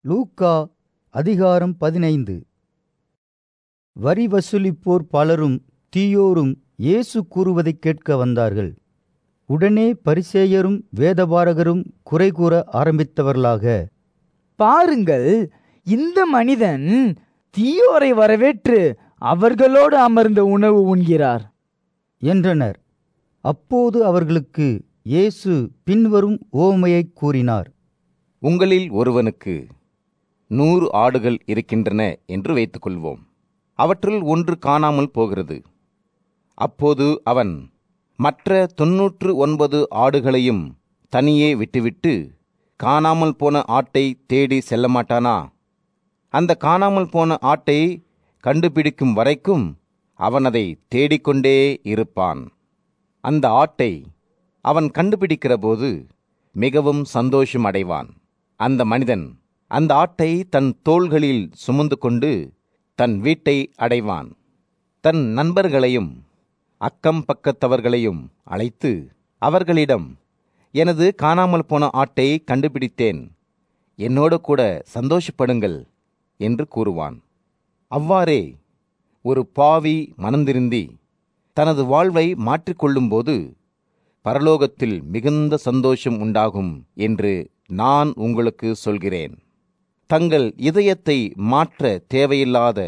லூக்கா அதிகாரம் 15. வரி வசூலிப்போர் பலரும் தீயோரும் இயேசு கூறுவதைக் கேட்க வந்தார்கள். உடனே பரிசேயரும் வேதபாரகரும் குறை கூற ஆரம்பித்தவர்களாக, பாருங்கள், இந்த மனிதன் தீயோரை வரவேற்று அவர்களோடு அமர்ந்த உணவு உண்கிறார் என்றனர். அப்போது அவர்களுக்கு இயேசு பின்வரும் உவமையைக் கூறினார். உங்களில் ஒருவனுக்கு 100 ஆடுகள் இருக்கின்றன என்று வைத்துக்கொள்வோம். அவற்றுள் ஒன்று காணாமல் போகிறது. அப்போது அவன் மற்ற 99 ஆடுகளையும் தனியே விட்டுவிட்டு காணாமல் போன ஆட்டை தேடி செல்ல மாட்டானா? அந்த காணாமல் போன ஆட்டை கண்டுபிடிக்கும் வரைக்கும் அவன் அதை தேடிக்கொண்டே இருப்பான். அந்த ஆட்டை அவன் கண்டுபிடிக்கிற போது மிகவும் சந்தோஷம் அடைவான். அந்த மனிதன் அந்த ஆட்டை தன் தோள்களில் சுமந்து கொண்டு தன் வீட்டை அடைவான். தன் நண்பர்களையும் அக்கம் பக்கத்தவர்களையும் அழைத்து அவர்களிடம், எனது காணாமல் போன ஆட்டை கண்டுபிடித்தேன், என்னோடு கூட சந்தோஷப்படுங்கள் என்று கூறுவான். அவ்வாறே ஒரு பாவி மனந்திருந்தி தனது வாழ்வை மாற்றிக்கொள்ளும்போது பரலோகத்தில் மிகுந்த சந்தோஷம் உண்டாகும் என்று நான் உங்களுக்கு சொல்கிறேன். தங்கள் இதயத்தை மாற்ற தேவையில்லாத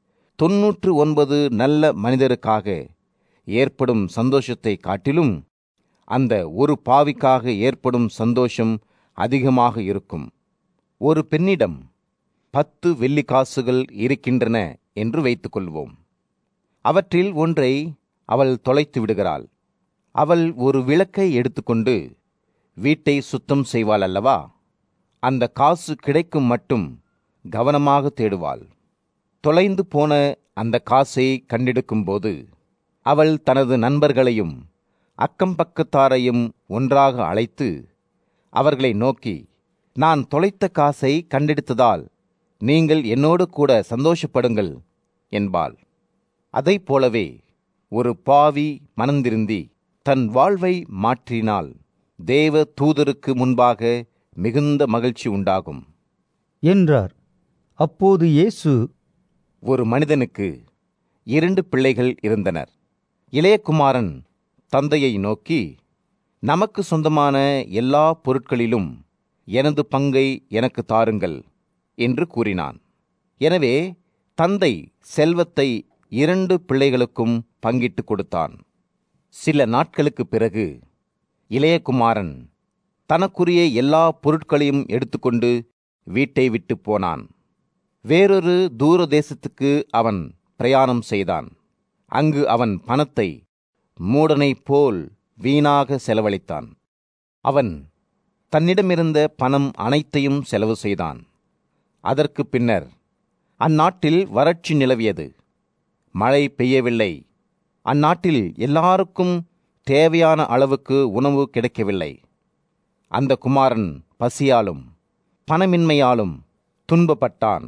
99 நல்ல மனிதருக்காக ஏற்படும் சந்தோஷத்தை காட்டிலும் அந்த ஒரு பாவிக்காக ஏற்படும் சந்தோஷம் அதிகமாக இருக்கும். ஒரு பெண்ணிடம் 10 வெள்ளிக்காசுகள் இருக்கின்றன என்று வைத்துக்கொள்வோம். அவற்றில் ஒன்றை அவள் தொலைத்து விடுகிறாள். அவள் ஒரு விளக்கை எடுத்துக்கொண்டு வீட்டை சுத்தம் செய்வாள் அல்லவா? அந்த காசு கிடைக்கும் மட்டும் கவனமாக தேடுவாள். தொலைந்து போன அந்த காசை கண்டெடுக்கும்போது அவள் தனது நண்பர்களையும் அக்கம்பக்கத்தாரையும் ஒன்றாக அழைத்து அவர்களை நோக்கி, நான் தொலைத்த காசை கண்டெடுத்ததால் நீங்கள் என்னோடு கூட சந்தோஷப்படுங்கள் என்பாள். அதைப் போலவே ஒரு பாவி மனந்திருந்தி தன் வாழ்வை மாற்றினால் தேவ தூதருக்கு முன்பாக மிகுந்த மகிழ்ச்சி உண்டாகும் என்றார். அப்போது இயேசு, ஒரு மனிதனுக்கு 2 பிள்ளைகள் இருந்தனர். இளைய குமாரன் தந்தையை நோக்கி, நமக்கு சொந்தமான எல்லா பொருட்களிலும் எனது பங்கை எனக்கு தாருங்கள் என்று கூறினான். எனவே தந்தை செல்வத்தை 2 பிள்ளைகளுக்கும் பங்கிட்டு கொடுத்தான். சில நாட்களுக்குப் பிறகு இளையகுமாரன் தனக்குரிய எல்லா பொருட்களையும் எடுத்துக்கொண்டு வீட்டை விட்டு போனான். வேறொரு தூர தேசத்துக்கு அவன் பிரயாணம் செய்தான். அங்கு அவன் பணத்தை மூடனைப் போல் வீணாக செலவழித்தான். அவன் தன்னிடமிருந்த பணம் அனைத்தையும் செலவு செய்தான். அதற்கு பின்னர் அந்நாட்டில் வறட்சி நிலவியது. மழை பெய்யவில்லை. அந்நாட்டில் எல்லாருக்கும் தேவையான அளவுக்கு உணவு கிடைக்கவில்லை. அந்த குமாரன் பசியாலும் பணமின்மையாலும் துன்பப்பட்டான்.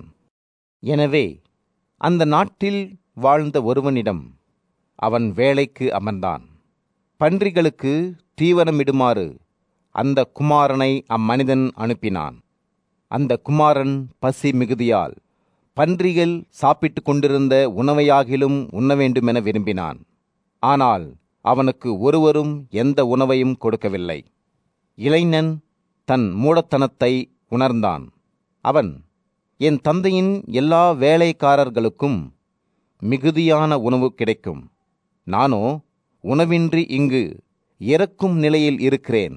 எனவே அந்த நாட்டில் வாழ்ந்த ஒருவனிடம் அவன் வேலைக்கு அமர்ந்தான். பன்றிகளுக்கு தீவனமிடுமாறு அந்த குமாரனை அம்மனிதன் அனுப்பினான். அந்த குமாரன் பசி மிகுதியால் பன்றிகள் சாப்பிட்டு கொண்டிருந்த உணவையாகிலும் உண்ண வேண்டுமென விரும்பினான். ஆனால் அவனுக்கு ஒருவரும் எந்த உணவையும் கொடுக்கவில்லை. இளைஞன் தன் மூடத்தனத்தை உணர்ந்தான். அவன், என் தந்தையின் எல்லா வேலைக்காரர்களுக்கும் மிகுதியான உணவு கிடைக்கும், நானோ உணவின்றி இங்கு இறக்கும் நிலையில் இருக்கிறேன்.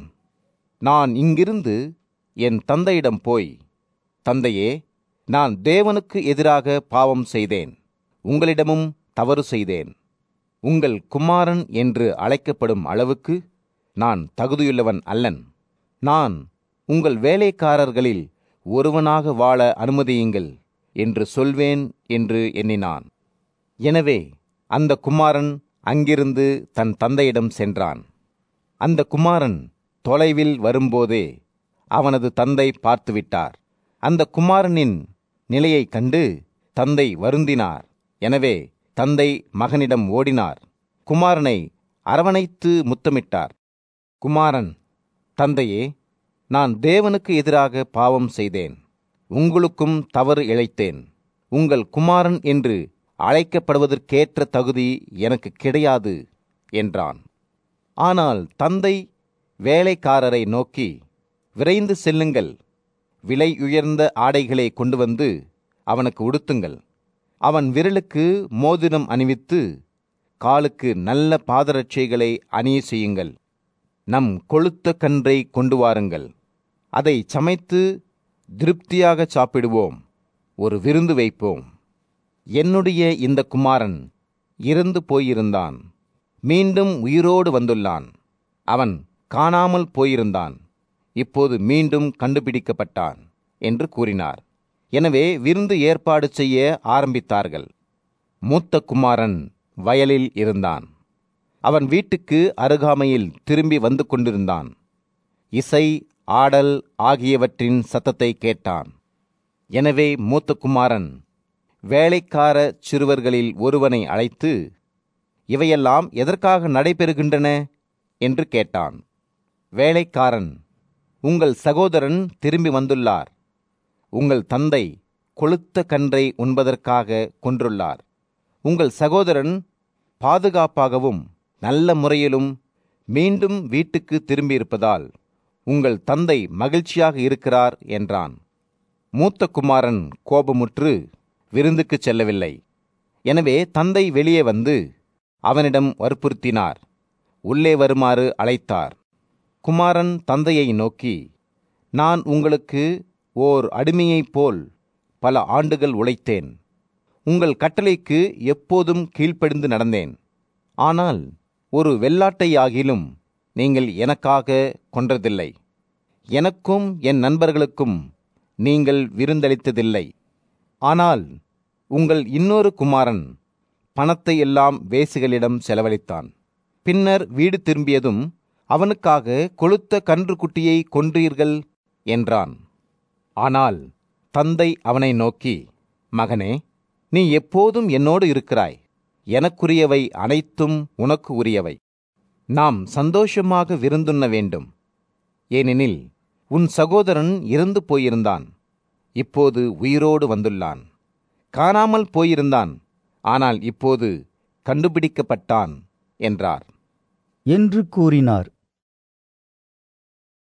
நான் இங்கிருந்து என் தந்தையிடம் போய், தந்தையே, நான் தேவனுக்கு எதிராக பாவம் செய்தேன், உங்களிடமும் தவறு செய்தேன். உங்கள் குமாரன் என்று அழைக்கப்படும் அளவுக்கு நான் தகுதியுள்ளவன் அல்லன். நான் உங்கள் வேலைக்காரர்களில் ஒருவனாக வாழ அனுமதியுங்கள் என்று சொல்வேன் என்று எண்ணினான். எனவே அந்த குமாரன் அங்கிருந்து தன் தந்தையிடம் சென்றான். அந்த குமாரன் தொலைவில் வரும்போதே அவனது தந்தை பார்த்துவிட்டார். அந்த குமாரனின் நிலையைக் கண்டு தந்தை வருந்தினார். எனவே தந்தை மகனிடம் ஓடினார். குமாரனை அரவணைத்து முத்தமிட்டார். குமாரன், தந்தையே, நான் தேவனுக்கு எதிராக பாவம் செய்தேன், உங்களுக்கும் தவறு இழைத்தேன். உங்கள் குமாரன் என்று அழைக்கப்படுவதற்கேற்ற தகுதி எனக்கு கிடையாது என்றான். ஆனால் தந்தை வேலைக்காரரை நோக்கி, விரைந்து செல்லுங்கள், விலை உயர்ந்த ஆடைகளை கொண்டு வந்து அவனுக்கு உடுத்துங்கள். அவன் விரலுக்கு மோதிரம் அணிவித்து காலுக்கு நல்ல பாதரட்சைகளை அணிய செய்யுங்கள். நம் கொழுத்த கன்றை கொண்டு வாருங்கள். அதை சமைத்து திருப்தியாக சாப்பிடுவோம், ஒரு விருந்து வைப்போம். என்னுடைய இந்த குமாரன் இறந்து போயிருந்தான், மீண்டும் உயிரோடு வந்துள்ளான். அவன் காணாமல் போயிருந்தான், இப்போது மீண்டும் கண்டுபிடிக்கப்பட்டான் என்று கூறினார். எனவே விருந்து ஏற்பாடு செய்ய ஆரம்பித்தார்கள். மூத்த குமாரன் வயலில் இருந்தான். அவன் வீட்டுக்கு அருகாமையில் திரும்பி வந்து கொண்டிருந்தான். இசை, ஆடல் ஆகியவற்றின் சத்தத்தை கேட்டான். எனவே மூத்த குமாரன் வேலைக்கார சிறுவர்களில் ஒருவனை அழைத்து, இவையெல்லாம் எதற்காக நடைபெறுகின்றன என்று கேட்டான். வேலைக்காரன், உங்கள் சகோதரன் திரும்பி வந்துள்ளார். உங்கள் தந்தை கொழுத்த கன்றை உண்பதற்காக கொன்றுள்ளார். உங்கள் சகோதரன் பாதுகாப்பாகவும் நல்ல முறையிலும் மீண்டும் வீட்டுக்கு திரும்பியிருப்பதால் உங்கள் தந்தை மகிழ்ச்சியாக இருக்கிறார் என்றான். மூத்த குமாரன் கோபமுற்று விருந்துக்கு செல்லவில்லை. எனவே தந்தை வெளியே வந்து அவனிடம் வற்புறுத்தினார். உள்ளே வருமாறு அழைத்தார். குமாரன் தந்தையை நோக்கி, நான் உங்களுக்கு ஓர் அடிமையைப் போல் பல ஆண்டுகள் உழைத்தேன். உங்கள் கட்டளைக்கு எப்போதும் கீழ்ப்படிந்து நடந்தேன். ஆனால் ஒரு வெள்ளாட்டையாகிலும் நீங்கள் எனக்காக கொன்றதில்லை. எனக்கும் என் நண்பர்களுக்கும் நீங்கள் விருந்தளித்ததில்லை. ஆனால் உங்கள் இன்னொரு குமாரன் பணத்தை எல்லாம் வேசிகளிடம் செலவழித்தான். பின்னர் வீடு திரும்பியதும் அவனுக்காக கொழுத்த கன்று குட்டியை கொன்றீர்கள் என்றான். ஆனால் தந்தை அவனை நோக்கி, மகனே, நீ எப்போதும் என்னோடு இருக்கிறாய். எனக்குரியவை அனைத்தும் உனக்கு உரியவை. நாம் சந்தோஷமாக விருந்துண்ண வேண்டும். ஏனெனில் உன் சகோதரன் இறந்து போயிருந்தான், இப்போது உயிரோடு வந்துள்ளான். காணாமல் போயிருந்தான், ஆனால் இப்போது கண்டுபிடிக்கப்பட்டான் என்றார் என்று கூறினார்.